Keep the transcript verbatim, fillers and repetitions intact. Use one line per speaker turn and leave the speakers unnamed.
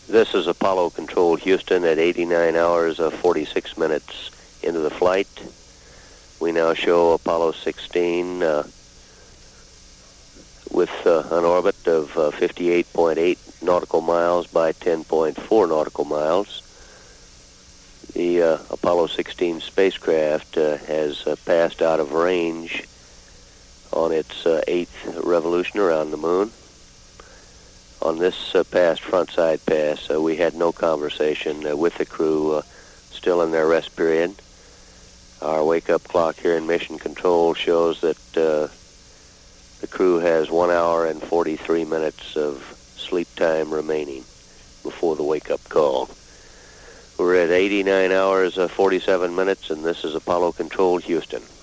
This is Apollo Control Houston at eighty-nine hours, uh, forty-six minutes into the flight. We now show Apollo sixteen uh, with uh, an orbit of uh, fifty-eight point eight nautical miles by ten point four nautical miles. The uh, Apollo sixteen spacecraft uh, has uh, passed out of range on its uh, eighth revolution around the moon. On this uh, past frontside pass, uh, we had no conversation uh, with the crew, uh, still in their rest period. Our wake-up clock here in Mission Control shows that uh, the crew has one hour and forty-three minutes of sleep time remaining before the wake-up call. We're at eighty-nine hours, uh, forty-seven minutes, and this is Apollo Control Houston.